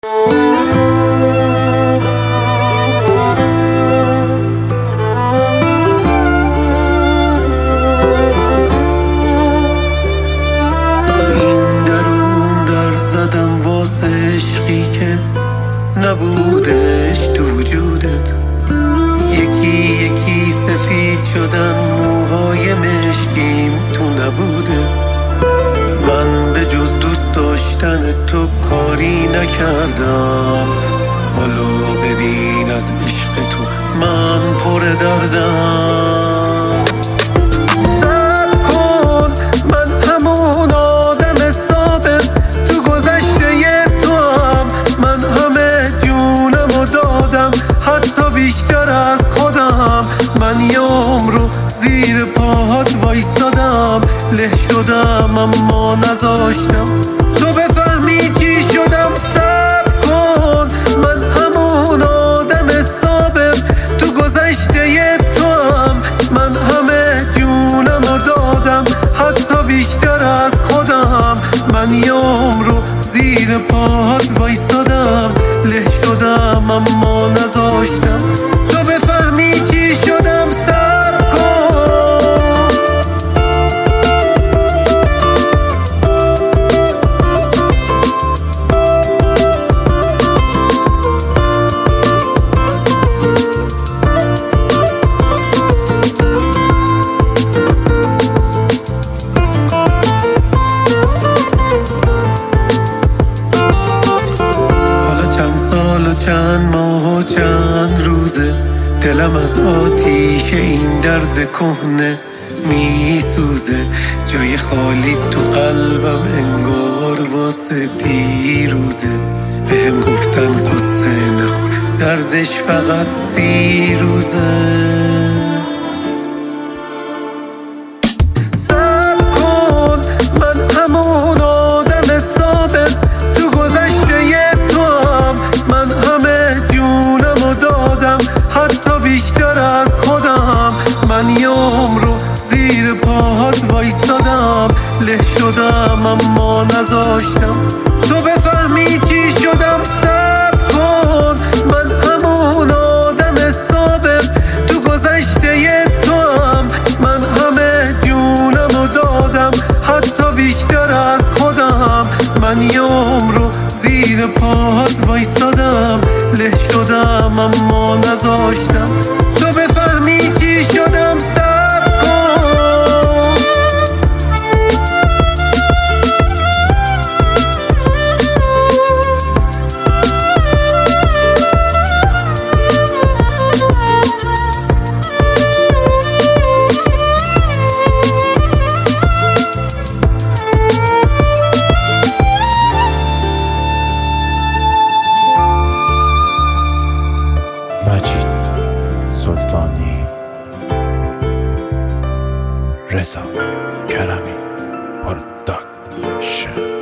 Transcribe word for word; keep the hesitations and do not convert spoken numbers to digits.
این درون در زدم واسه عشقی که نبودش تو وجودت. یکی یکی سفید شدن موهای مشکیم تو نبودت. من به جز دوست داشتن تو کاری نکردم. حالا ببین از عشق تو من پر دردم. صبر کن، من همون آدم ثابت تو گذشته تو هم. من همه جونمو دادم، حتی بیشتر از خودم. من یه عمر رو زیر پاهات وایسادم. له شدم اما نذاشتم تو بفهمی چی شدم. صبر کن، من همون آدم ثابت تو گذشته تو هم. من همه جونمو دادم، حتی بیشتر از خودم. من یه عمر رو زیر پاهات وایسادم. له شدم اما نذاشتم تو بفهمی چی شدم. صبر کن. حالا چند ماه و چند روزه دلم از آتیش این درد کهنه میسوزه. جای خالی تو قلبم انگار واسه دیروزه. بهم گفتن قصه نخور، دردش فقط سی روزه. من یه عمر رو زیر پاهات وایسادم. له شدم اما نذاشتم تو بفهمی چی شدم. صبر کن، من همون آدم ثابت تو گذشته تو هم. من همه جونمو دادم، حتی بیشتر از خودم. من یه عمر رو زیر پاهات وایسادم. له شدم اما نذاشتم تو بفهمی چی شدم. صبر کن. مجید سلطانی، رضا کرمی پروداکشن.